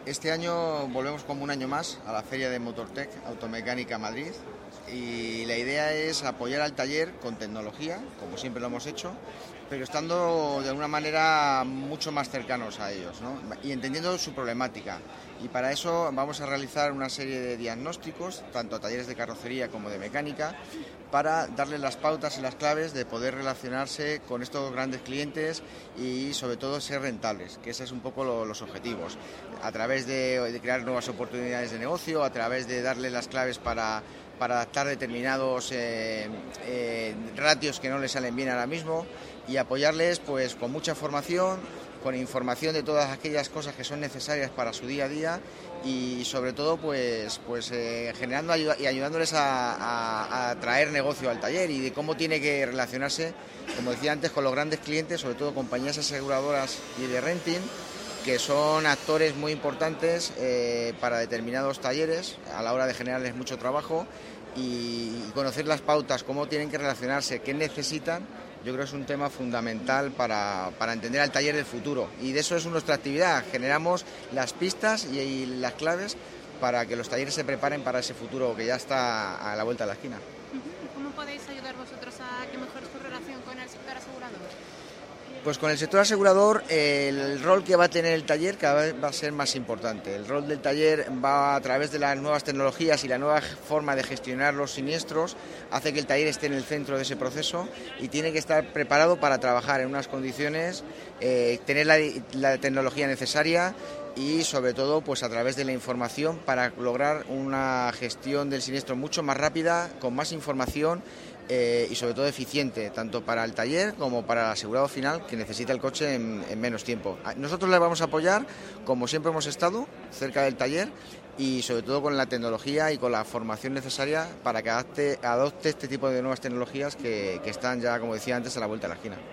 Este año volvemos como un año más a la Feria de Motortech Automecánica Madrid y la idea es apoyar al taller con tecnología, como siempre lo hemos hecho, pero estando de alguna manera mucho más cercanos a ellos, ¿no? Y entendiendo su problemática. Y para eso vamos a realizar una serie de diagnósticos, tanto a talleres de carrocería como de mecánica, para darles las pautas y las claves de poder relacionarse con estos grandes clientes y sobre todo ser rentables, que ese es un poco los objetivos. A través de crear nuevas oportunidades de negocio, a través de darles las claves para adaptar determinados ratios que no les salen bien ahora mismo y apoyarles pues con mucha formación, con información de todas aquellas cosas que son necesarias para su día a día y sobre todo generando y ayudándoles a traer negocio al taller y de cómo tiene que relacionarse, como decía antes, con los grandes clientes, sobre todo compañías aseguradoras y de renting, que son actores muy importantes para determinados talleres a la hora de generarles mucho trabajo y conocer las pautas, cómo tienen que relacionarse, qué necesitan. Yo creo que es un tema fundamental para entender al taller del futuro y de eso es nuestra actividad. Generamos las pistas y las claves para que los talleres se preparen para ese futuro que ya está a la vuelta de la esquina. ¿Cómo podéis ayudar vosotros a que mejore su relación con el sector asegurador? Pues con el sector asegurador el rol que va a tener el taller cada vez va a ser más importante. El rol del taller va a través de las nuevas tecnologías y la nueva forma de gestionar los siniestros, hace que el taller esté en el centro de ese proceso y tiene que estar preparado para trabajar en unas condiciones, tener la tecnología necesaria y sobre todo pues a través de la información para lograr una gestión del siniestro mucho más rápida, con más información y sobre todo eficiente, tanto para el taller como para el asegurado final que necesita el coche en menos tiempo. Nosotros le vamos a apoyar, como siempre hemos estado, cerca del taller y sobre todo con la tecnología y con la formación necesaria para que adopte este tipo de nuevas tecnologías que están ya, como decía antes, a la vuelta de la esquina.